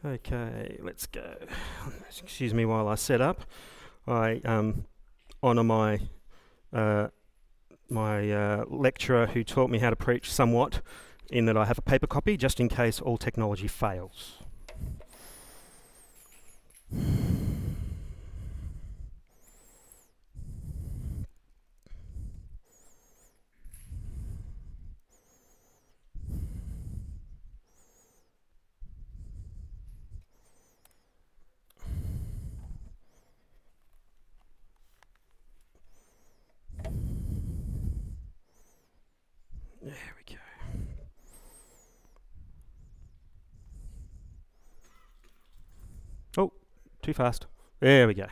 Okay, let's go. Excuse me while I set up. I honour uh, my lecturer who taught me how to preach somewhat, in that I have a paper copy just in case all technology fails. There we go. Oh, too fast. There we go.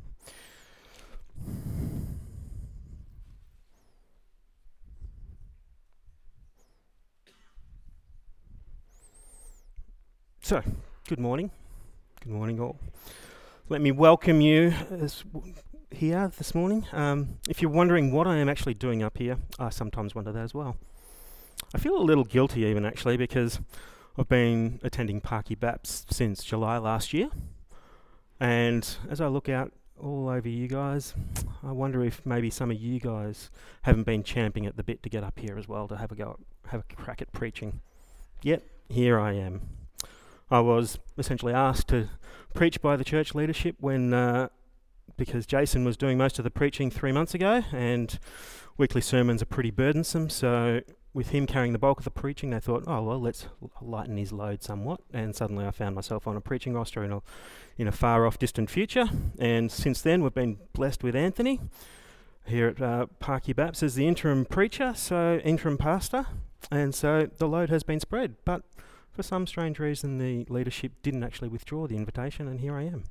So, good morning. Good morning, all. Let me welcome you here this morning. If you're wondering what I am actually doing up here, I sometimes wonder that as well. I feel a little guilty even actually, because I've been attending Parky Baps since July last year, and as I look out all over you guys, I wonder if maybe some of you guys haven't been champing at the bit to get up here as well to have a crack at preaching. Yet here I am. I was essentially asked to preach by the church leadership because Jason was doing most of the preaching 3 months ago, and weekly sermons are pretty burdensome, so with him carrying the bulk of the preaching, they thought, oh well, let's lighten his load somewhat, and suddenly I found myself on a preaching roster in a far off distant future. And since then we've been blessed with Anthony here at Parky Baps as the interim preacher, so interim pastor, and so the load has been spread, but for some strange reason the leadership didn't actually withdraw the invitation, and here I am.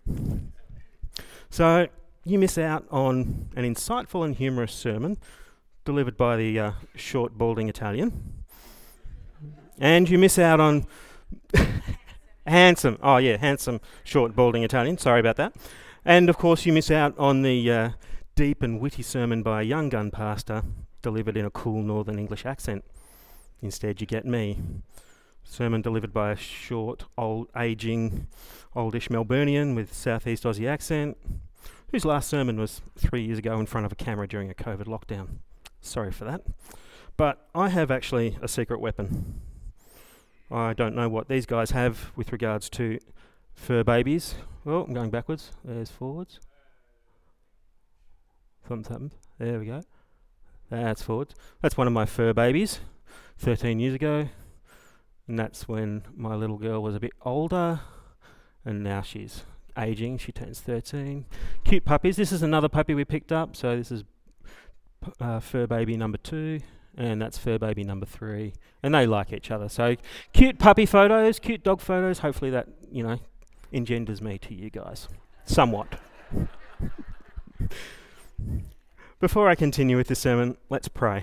So you miss out on an insightful and humorous sermon delivered by the short, balding Italian. And you miss out on handsome, short, balding Italian. Sorry about that. And of course you miss out on the deep and witty sermon by a young gun pastor delivered in a cool Northern English accent. Instead you get me. Sermon delivered by a short, oldish Melburnian with Southeast Aussie accent, whose last sermon was 3 years ago in front of a camera during a COVID lockdown. Sorry for that. But I have actually a secret weapon. I don't know what these guys have with regards to fur babies. Well, I'm going backwards. There's forwards. Thumbs up. There we go. That's forwards. That's one of my fur babies, 13 years ago. And that's when my little girl was a bit older, and now she's aging. She turns 13. Cute puppies. This is another puppy we picked up. So this is fur baby number 2, and that's fur baby number 3. And they like each other. So cute puppy photos, cute dog photos. Hopefully that, engenders me to you guys. Somewhat. Before I continue with this sermon, let's pray.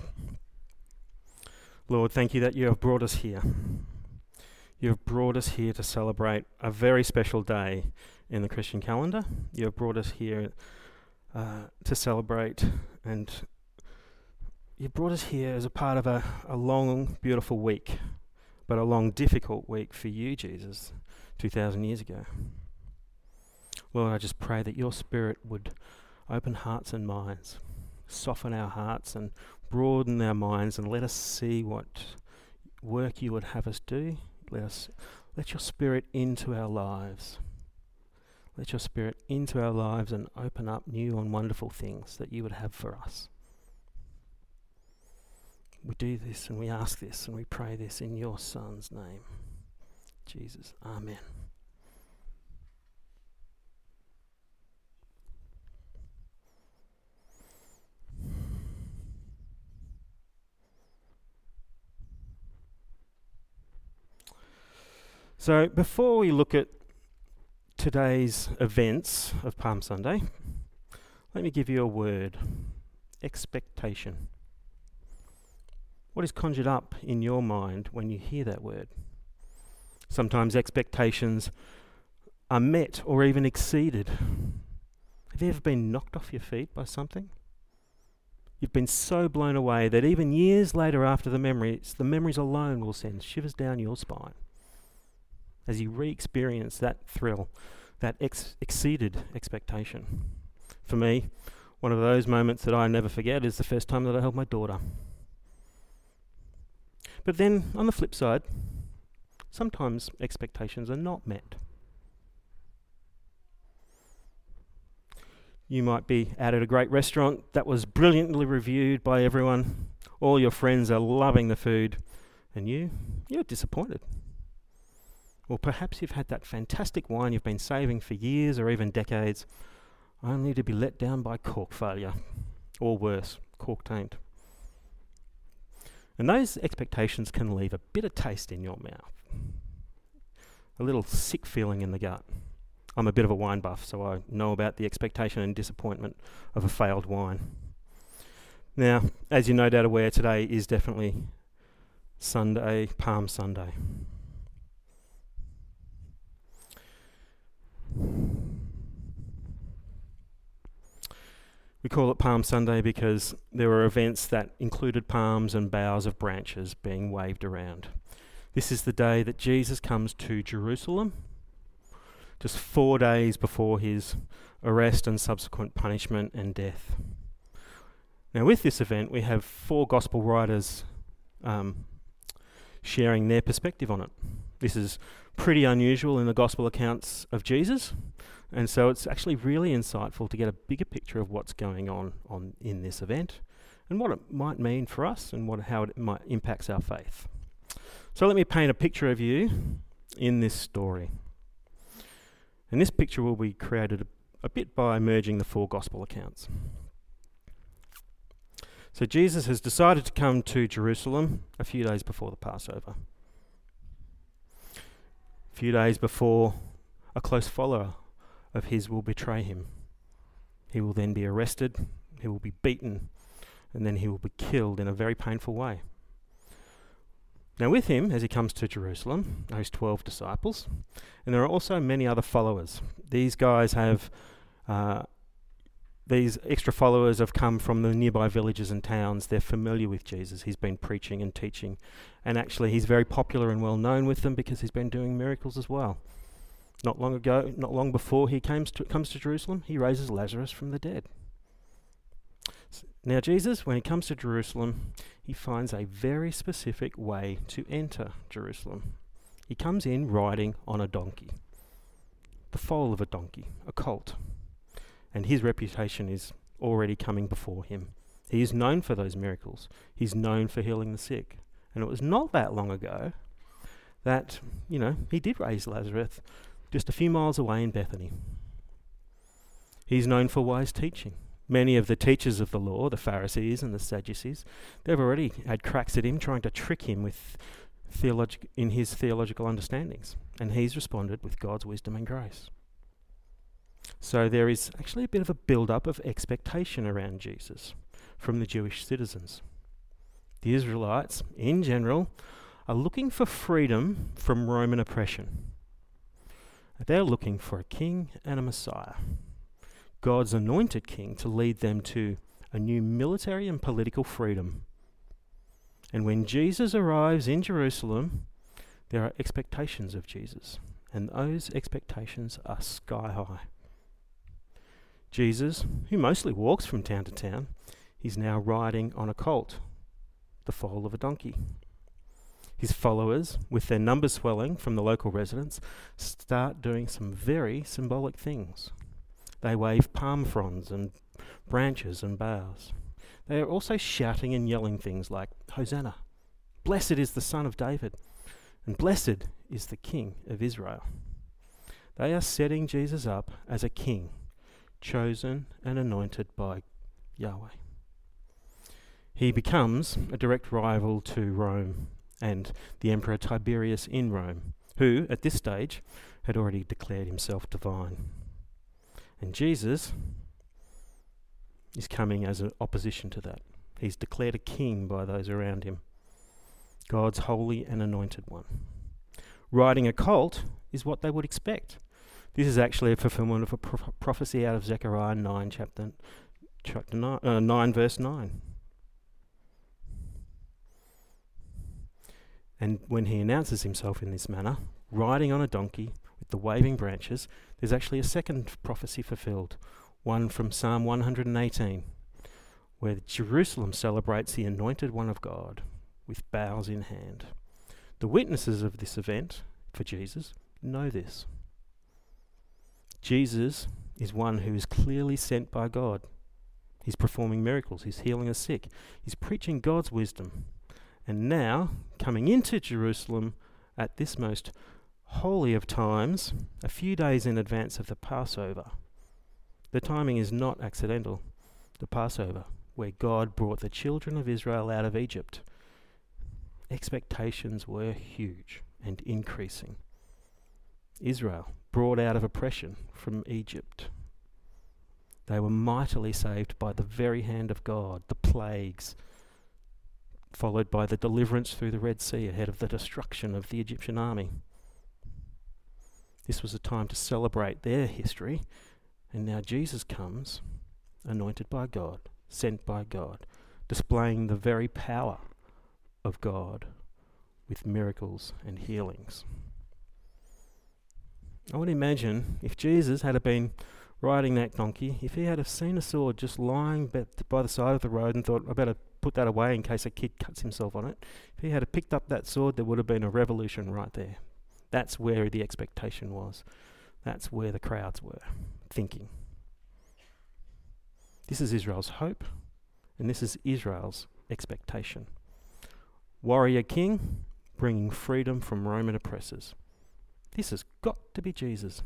Lord, thank you that you have brought us here. You have brought us here to celebrate a very special day in the Christian calendar. You have brought us here to celebrate, and you brought us here as a part of a long, beautiful week, but a long, difficult week for you, Jesus, 2,000 years ago. Lord, I just pray that your Spirit would open hearts and minds, soften our hearts and broaden our minds, and let us see what work you would have us do. Let your Spirit into our lives. Let your Spirit into our lives and open up new and wonderful things that you would have for us. We do this and we ask this and we pray this in your Son's name, Jesus. Amen. So before we look at today's events of Palm Sunday, let me give you a word: expectation. What is conjured up in your mind when you hear that word? Sometimes expectations are met or even exceeded. Have you ever been knocked off your feet by something? You've been so blown away that even years later, after the memories alone will send shivers down your spine. as he re-experienced that thrill, that exceeded expectation. For me, one of those moments that I never forget is the first time that I held my daughter. But then, on the flip side, sometimes expectations are not met. You might be out at a great restaurant that was brilliantly reviewed by everyone. All your friends are loving the food, and you're disappointed. Or perhaps you've had that fantastic wine you've been saving for years or even decades, only to be let down by cork failure, or worse, cork taint. And those expectations can leave a bitter taste in your mouth, a little sick feeling in the gut. I'm a bit of a wine buff, so I know about the expectation and disappointment of a failed wine. Now, as you're no doubt aware, today is definitely Sunday, Palm Sunday. We call it Palm Sunday because there were events that included palms and boughs of branches being waved around. This is the day that Jesus comes to Jerusalem, just 4 days before his arrest and subsequent punishment and death. Now, with this event, we have 4 gospel writers sharing their perspective on it. This is pretty unusual in the gospel accounts of Jesus, and so it's actually really insightful to get a bigger picture of what's going on in this event and what it might mean for us and how it might impacts our faith. So let me paint a picture of you in this story. And this picture will be created a bit by merging the 4 gospel accounts. So Jesus has decided to come to Jerusalem a few days before the Passover. A few days before a close follower of his will betray him. He will then be arrested, he will be beaten, and then he will be killed in a very painful way. Now with him, as he comes to Jerusalem, are his 12 disciples, and there are also many other followers. These guys have, these extra followers have come from the nearby villages and towns. They're familiar with Jesus. He's been preaching and teaching, and actually he's very popular and well known with them because he's been doing miracles as well. Not long before he comes to Jerusalem, he raises Lazarus from the dead. Now Jesus, when he comes to Jerusalem, he finds a very specific way to enter Jerusalem. He comes in riding on a donkey, the foal of a donkey, a colt, and his reputation is already coming before him. He is known for those miracles. He's known for healing the sick. And it was not that long ago that, he did raise Lazarus just a few miles away in Bethany. He's known for wise teaching. Many of the teachers of the law, the Pharisees and the Sadducees, they've already had cracks at him, trying to trick him with in his theological understandings, and he's responded with God's wisdom and grace. So there is actually a bit of a build-up of expectation around Jesus from the Jewish citizens. The Israelites, in general, are looking for freedom from Roman oppression. They're looking for a king and a Messiah, God's anointed king, to lead them to a new military and political freedom. And when Jesus arrives in Jerusalem, there are expectations of Jesus, and those expectations are sky high. Jesus, who mostly walks from town to town, he's now riding on a colt, the foal of a donkey. His followers, with their numbers swelling from the local residents, start doing some very symbolic things. They wave palm fronds and branches and boughs. They are also shouting and yelling things like, "Hosanna! Blessed is the Son of David, and blessed is the King of Israel." They are setting Jesus up as a king, chosen and anointed by Yahweh. He becomes a direct rival to Rome and the Emperor Tiberius in Rome, who, at this stage, had already declared himself divine. And Jesus is coming as an opposition to that. He's declared a king by those around him, God's holy and anointed one. Riding a colt is what they would expect. This is actually a fulfillment of a prophecy out of Zechariah 9, chapter 9, verse 9. And when he announces himself in this manner, riding on a donkey with the waving branches, there's actually a second prophecy fulfilled, one from Psalm 118, where Jerusalem celebrates the anointed one of God with boughs in hand. The witnesses of this event for Jesus know this. Jesus is one who is clearly sent by God. He's performing miracles, he's healing the sick, he's preaching God's wisdom. And now, coming into Jerusalem at this most holy of times, a few days in advance of the Passover. The timing is not accidental. The Passover, where God brought the children of Israel out of Egypt. Expectations were huge and increasing. Israel brought out of oppression from Egypt. They were mightily saved by the very hand of God, the plagues, followed by the deliverance through the Red Sea ahead of the destruction of the Egyptian army. This was a time to celebrate their history, and now Jesus comes, anointed by God, sent by God, displaying the very power of God with miracles and healings. I would imagine if Jesus had been riding that donkey, if he had have seen a sword just lying by the side of the road and thought, I better put that away in case a kid cuts himself on it, if he had picked up that sword, there would have been a revolution right there. That's where the expectation was. That's where the crowds were thinking. This is Israel's hope, and this is Israel's expectation. Warrior king, bringing freedom from Roman oppressors. This has got to be Jesus.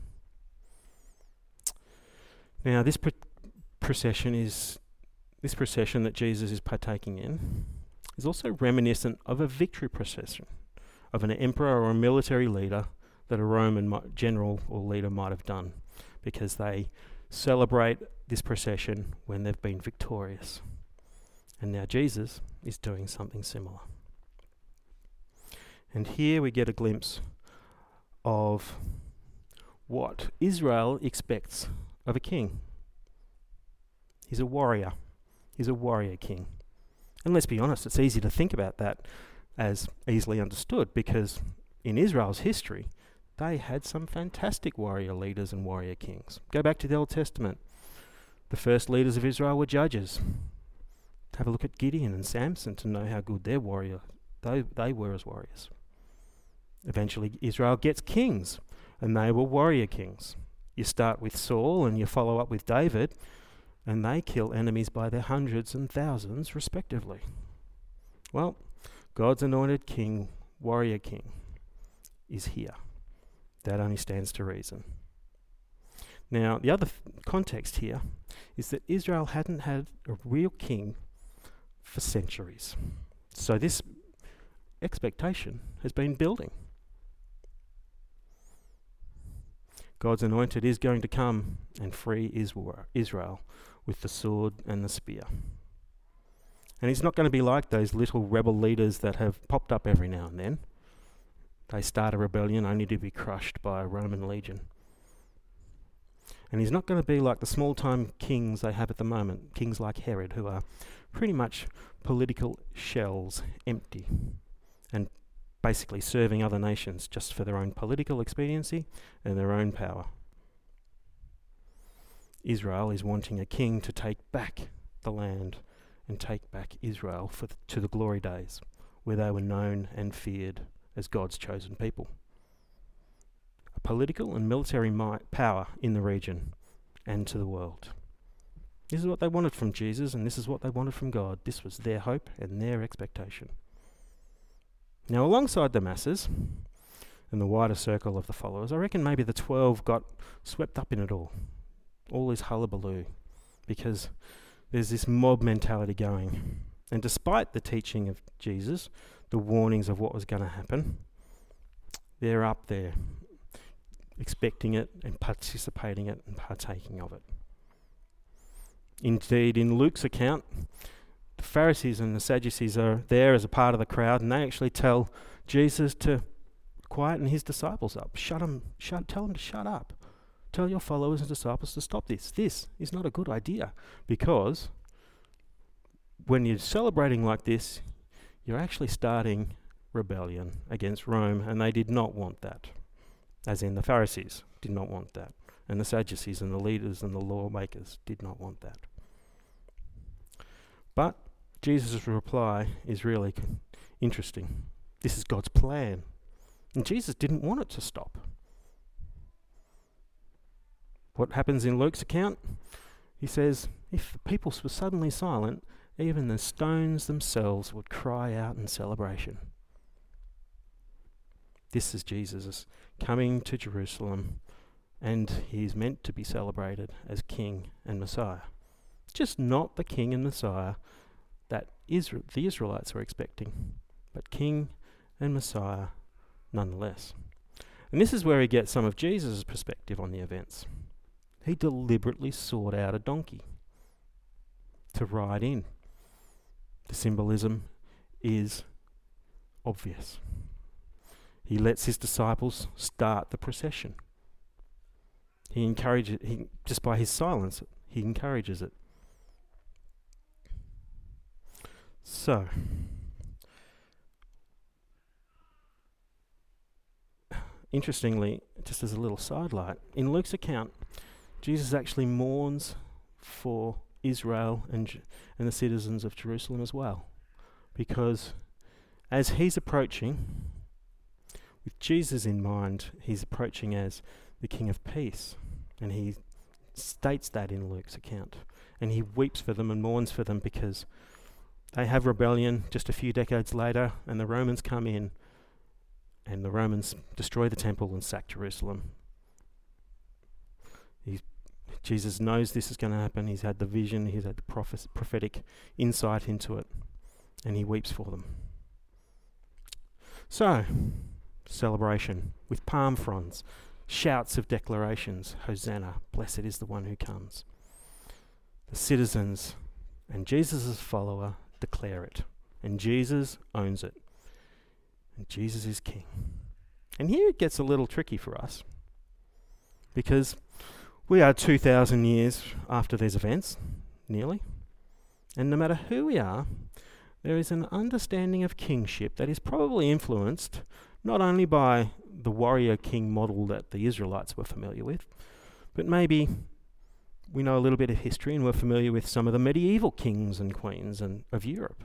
Now, this procession that Jesus is partaking in is also reminiscent of a victory procession of an emperor or a military leader that a Roman general or leader might have done, because they celebrate this procession when they've been victorious. And now Jesus is doing something similar. And here we get a glimpse of what Israel expects of a king. He's a warrior. He's a warrior king. And let's be honest, it's easy to think about that as easily understood, because in Israel's history, they had some fantastic warrior leaders and warrior kings. Go back to the Old Testament. The first leaders of Israel were judges. Have a look at Gideon and Samson to know how good they were as warriors. Eventually, Israel gets kings, and they were warrior kings. You start with Saul and you follow up with David, and they kill enemies by their hundreds and thousands, respectively. Well, God's anointed king, warrior king, is here. That only stands to reason. Now, the other context here is that Israel hadn't had a real king for centuries. So this expectation has been building. God's anointed is going to come and free Israel with the sword and the spear. And he's not going to be like those little rebel leaders that have popped up every now and then. They start a rebellion only to be crushed by a Roman legion. And he's not going to be like the small-time kings they have at the moment, kings like Herod, who are pretty much political shells, empty, and basically serving other nations just for their own political expediency and their own power. Israel is wanting a king to take back the land and take back Israel to the glory days, where they were known and feared as God's chosen people. A political and military power in the region and to the world. This is what they wanted from Jesus, and this is what they wanted from God. This was their hope and their expectation. Now, alongside the masses and the wider circle of the followers, I reckon maybe the 12 got swept up in it all this hullabaloo, because there's this mob mentality going. And despite the teaching of Jesus, the warnings of what was going to happen, they're up there expecting it and participating it and partaking of it. Indeed, in Luke's account, the Pharisees and the Sadducees are there as a part of the crowd, and they actually tell Jesus to quieten his disciples up. Tell them to shut up. Tell your followers and disciples to stop this. This is not a good idea, because when you're celebrating like this, you're actually starting rebellion against Rome, and they did not want that. as in the Pharisees did not want that, and the Sadducees and the leaders and the lawmakers did not want that. But Jesus' reply is really interesting. This is God's plan, and Jesus didn't want it to stop. What happens in Luke's account? He says, if the people were suddenly silent, even the stones themselves would cry out in celebration. This is Jesus coming to Jerusalem, and he's meant to be celebrated as King and Messiah. Just not the King and Messiah that the Israelites were expecting, but King and Messiah nonetheless. And this is where we get some of Jesus' perspective on the events. He deliberately sought out a donkey to ride in. The symbolism is obvious. He lets his disciples start the procession. He encourages it. Just by his silence, he encourages it. So, interestingly, just as a little sidelight, in Luke's account, Jesus actually mourns for Israel and the citizens of Jerusalem as well, because as he's approaching, with Jesus in mind, he's approaching as the King of Peace, and he states that in Luke's account, and he weeps for them and mourns for them because they have rebellion just a few decades later, and the Romans come in, and the Romans destroy the temple and sack Jerusalem. Jesus knows this is going to happen. He's had the vision, he's had the prophetic insight into it, and he weeps for them. So, celebration with palm fronds, shouts of declarations, Hosanna, blessed is the one who comes. The citizens and Jesus' follower declare it, and Jesus owns it, and Jesus is King. And here it gets a little tricky for us, because we are 2,000 years after these events, nearly, and no matter who we are, there is an understanding of kingship that is probably influenced not only by the warrior king model that the Israelites were familiar with, but maybe we know a little bit of history and we're familiar with some of the medieval kings and queens of Europe.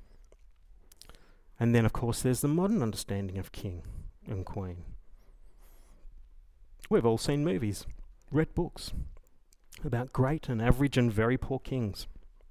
And then, of course, there's the modern understanding of king and queen. We've all seen movies, read books about great and average and very poor kings.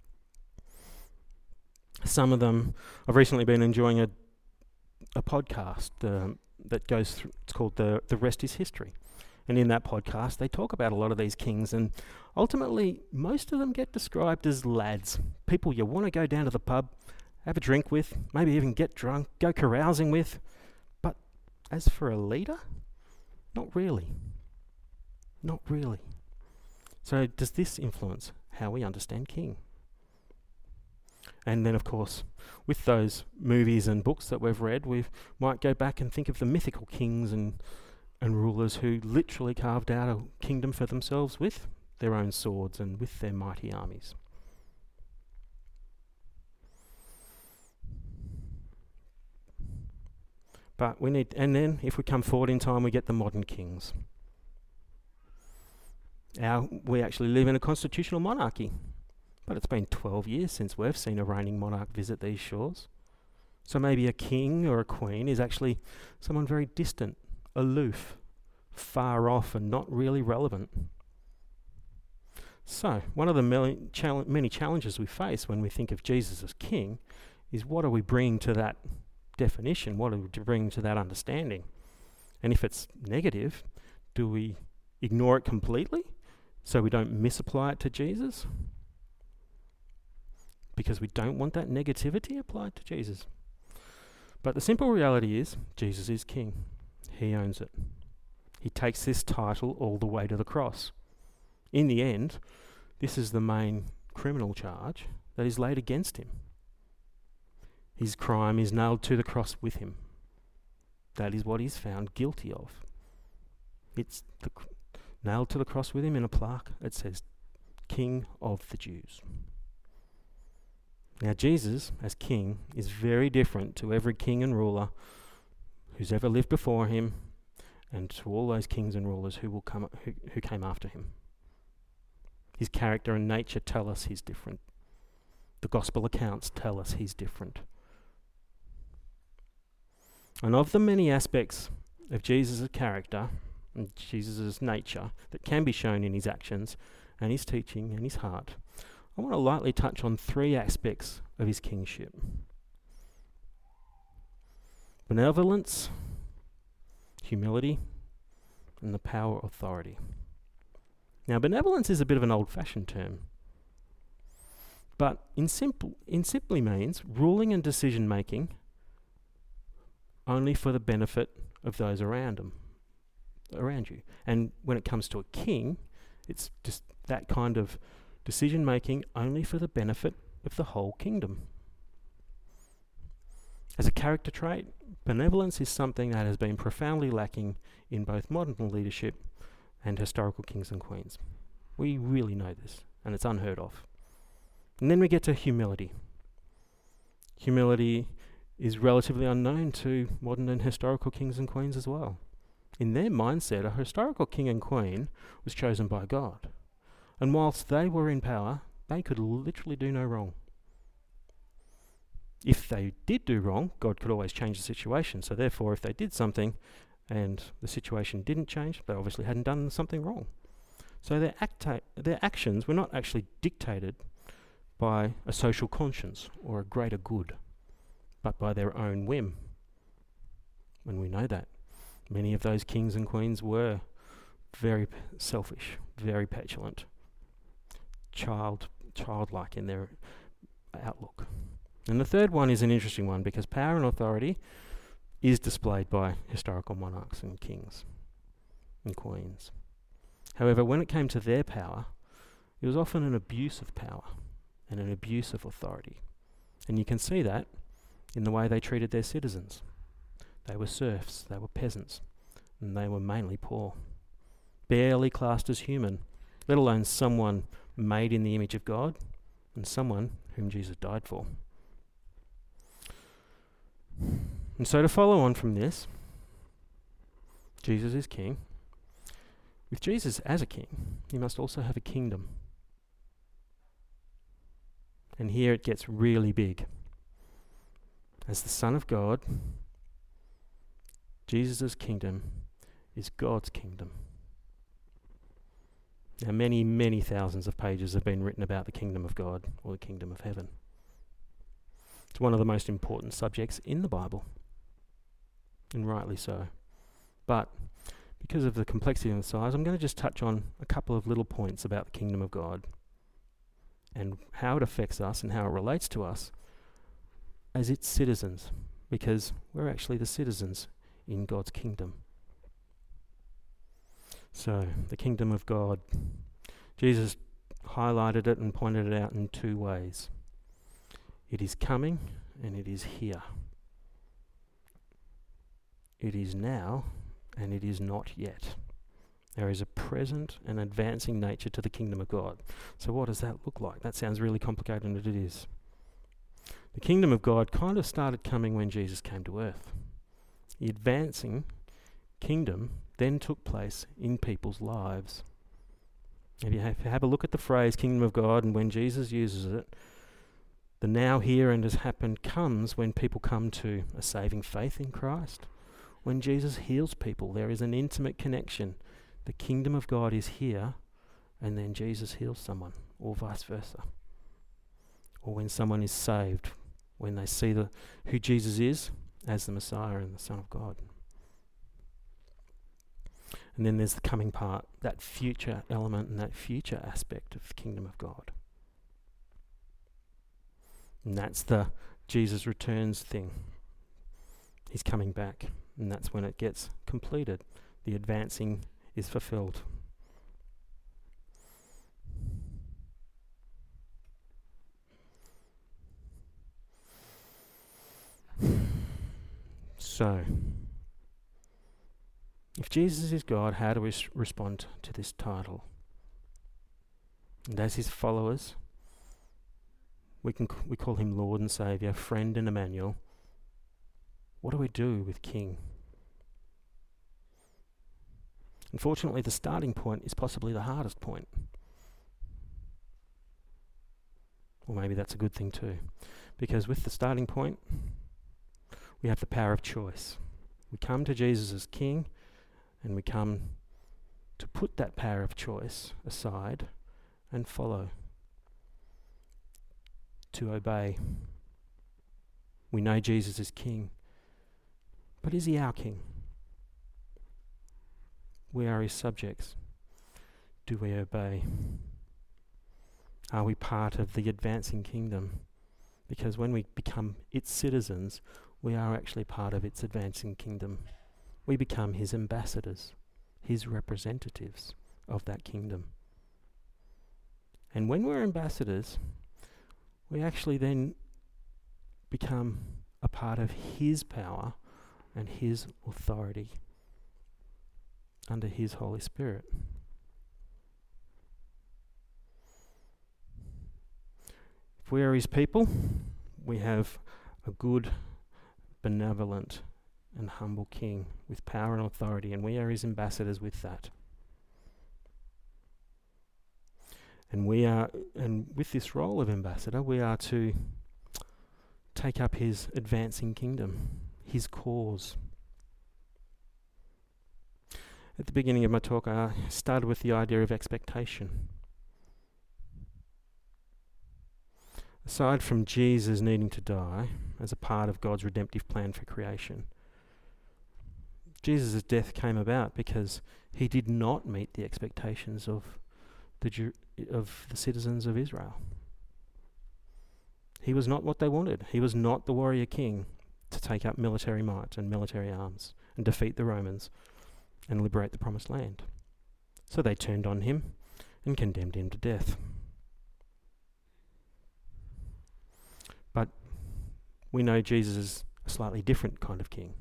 Some of them, I've recently been enjoying a podcast that goes through, it's called The Rest is History. And in that podcast, they talk about a lot of these kings, and ultimately, most of them get described as lads, people you want to go down to the pub, have a drink with, maybe even get drunk, go carousing with. But as for a leader, not really. Not really. So does this influence how we understand king? And then, of course, with those movies and books that we've read, we might go back and think of the mythical kings and rulers who literally carved out a kingdom for themselves with their own swords and with their mighty armies. But and then if we come forward in time, we get the modern kings. We actually live in a constitutional monarchy, but it's been 12 years since we've seen a reigning monarch visit these shores. So maybe a king or a queen is actually someone very distant, aloof, far off, and not really relevant. So, one of the many challenges we face when we think of Jesus as king is, what are we bringing to that definition? What are we bringing to that understanding? And if it's negative, do we ignore it completely so we don't misapply it to Jesus? Because we don't want that negativity applied to Jesus. But the simple reality is, Jesus is king. He owns it. He takes this title all the way to the cross. In the end, this is the main criminal charge that is laid against him. His crime is nailed to the cross with him. That is what he's found guilty of. It's nailed to the cross with him in a plaque that says, King of the Jews. Now, Jesus, as king, is very different to every king and ruler who's ever lived before him, and to all those kings and rulers who came after him. His character and nature tell us he's different. The gospel accounts tell us he's different. And of the many aspects of Jesus' character and Jesus' nature that can be shown in his actions and his teaching and his heart, I want to lightly touch on 3 aspects of his kingship: benevolence, humility, and the power of authority. Now, benevolence is a bit of an old-fashioned term, but in simply means ruling and decision-making only for the benefit of those around you. And when it comes to a king, it's just that kind of decision-making only for the benefit of the whole kingdom. As a character trait, benevolence is something that has been profoundly lacking in both modern leadership and historical kings and queens. We really know this, and it's unheard of. And then we get to humility. Humility is relatively unknown to modern and historical kings and queens as well. In their mindset, a historical king and queen was chosen by God. And whilst they were in power, they could literally do no wrong. If they did do wrong, God could always change the situation. So therefore, if they did something and the situation didn't change, they obviously hadn't done something wrong. So their actions were not actually dictated by a social conscience or a greater good, but by their own whim. And we know that. Many of those kings and queens were very selfish, very petulant, childlike in their outlook. And the third one is an interesting one because power and authority is displayed by historical monarchs and kings and queens. However, when it came to their power, it was often an abuse of power and an abuse of authority. And you can see that in the way they treated their citizens. They were serfs, they were peasants, and they were mainly poor, barely classed as human, let alone someone made in the image of God and someone whom Jesus died for. And so to follow on from this, Jesus is king. With Jesus as a king, you must also have a kingdom. And here it gets really big. As the Son of God, Jesus' kingdom is God's kingdom. Now, many, many thousands of pages have been written about the kingdom of God or the kingdom of heaven. It's one of the most important subjects in the Bible, and rightly so. But because of the complexity and the size, I'm going to just touch on a couple of little points about the kingdom of God and how it affects us and how it relates to us as its citizens, because we're actually the citizens in God's kingdom. So, the kingdom of God. Jesus highlighted it and pointed it out in 2 ways. It is coming and it is here. It is now and it is not yet. There is a present and advancing nature to the kingdom of God. So what does that look like? That sounds really complicated, and it is. The kingdom of God kind of started coming when Jesus came to earth. The advancing kingdom then took place in people's lives. If you have a look at the phrase kingdom of God, and when Jesus uses it, the now, here, and has happened comes when people come to a saving faith in Christ. When Jesus heals people, there is an intimate connection. The kingdom of God is here, and then Jesus heals someone, or vice versa. Or when someone is saved, when they see who Jesus is as the Messiah and the Son of God. And then there's the coming part, that future element and that future aspect of the kingdom of God. And that's the Jesus returns thing. He's coming back, and that's when it gets completed. The advancing is fulfilled. So, if Jesus is God, how do we respond to this title? And as his followers, we call him Lord and Saviour, friend and Emmanuel. What do we do with King? Unfortunately, the starting point is possibly the hardest point. Or maybe that's a good thing too. Because with the starting point, we have the power of choice. We come to Jesus as King, and we come to put that power of choice aside and follow, to obey. We know Jesus is King, but is he our King? We are his subjects. Do we obey? Are we part of the advancing kingdom? Because when we become its citizens, we are actually part of its advancing kingdom. We become his ambassadors, his representatives of that kingdom. And when we're ambassadors, we actually then become a part of his power and his authority under his Holy Spirit. If we are his people, we have a good, benevolent, and humble King with power and authority, and we are his ambassadors with that. And with this role of ambassador, we are to take up his advancing kingdom, his cause. At the beginning of my talk, I started with the idea of expectation. Aside from Jesus needing to die as a part of God's redemptive plan for creation, Jesus' death came about because he did not meet the expectations of the citizens of Israel. He was not what they wanted. He was not the warrior king to take up military might and military arms and defeat the Romans and liberate the promised land. So they turned on him and condemned him to death. But we know Jesus is a slightly different kind of king.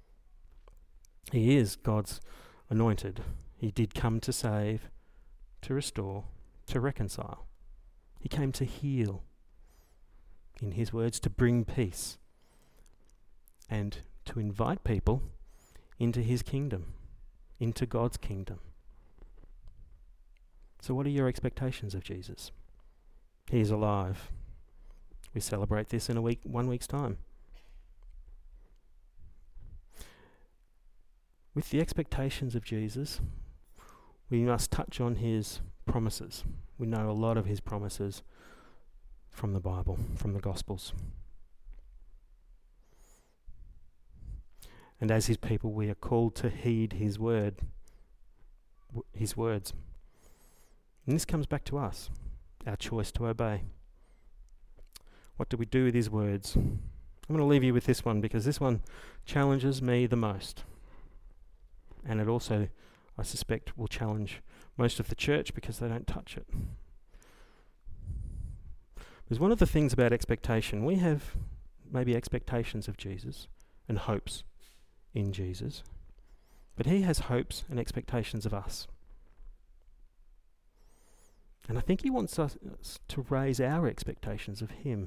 He is God's anointed. He did come to save, to restore, to reconcile. He came to heal. In his words, to bring peace and to invite people into his kingdom, into God's kingdom. So what are your expectations of Jesus? He is alive. We celebrate this in 1 week's time. With the expectations of Jesus, we must touch on his promises. We know a lot of his promises from the Bible, from the Gospels. And as his people, we are called to heed his word, his words. And this comes back to us, our choice to obey. What do we do with his words? I'm going to leave you with this one because this one challenges me the most. And it also, I suspect, will challenge most of the church because they don't touch it. Because one of the things about expectation, we have maybe expectations of Jesus and hopes in Jesus, but he has hopes and expectations of us. And I think he wants us to raise our expectations of him.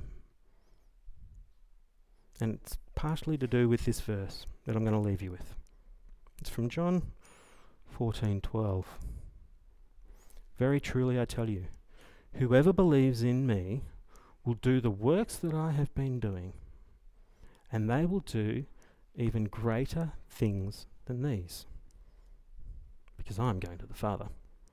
And it's partially to do with this verse that I'm going to leave you with. It's from John 14:12. Very truly I tell you, whoever believes in me will do the works that I have been doing, and they will do even greater things than these, because I'm going to the Father.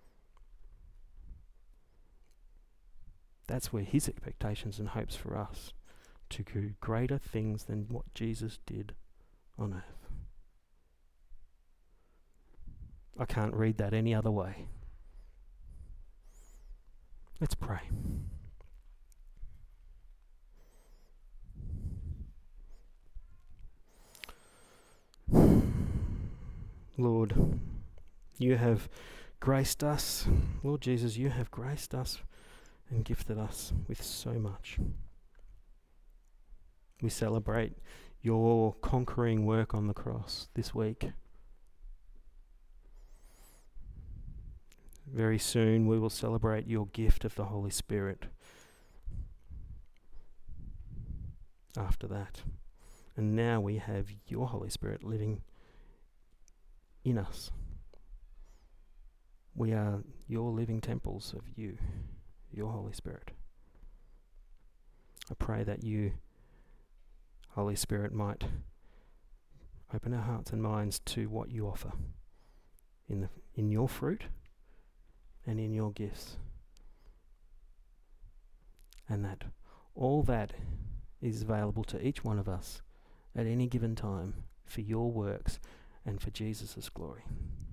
That's where his expectations and hopes for us, to do greater things than what Jesus did on earth. I can't read that any other way. Let's pray. Lord, you have graced us. Lord Jesus, you have graced us and gifted us with so much. We celebrate your conquering work on the cross this week. Very soon we will celebrate your gift of the Holy Spirit after that. And now we have your Holy Spirit living in us. We are your living temples of you, your Holy Spirit. I pray that you, Holy Spirit, might open our hearts and minds to what you offer in your fruit and in your gifts. And that all that is available to each one of us at any given time for your works and for Jesus' glory.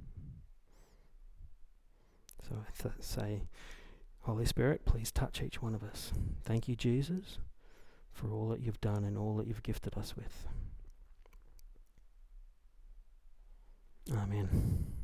So I say, Holy Spirit, please touch each one of us. Thank you, Jesus, for all that you've done and all that you've gifted us with. Amen.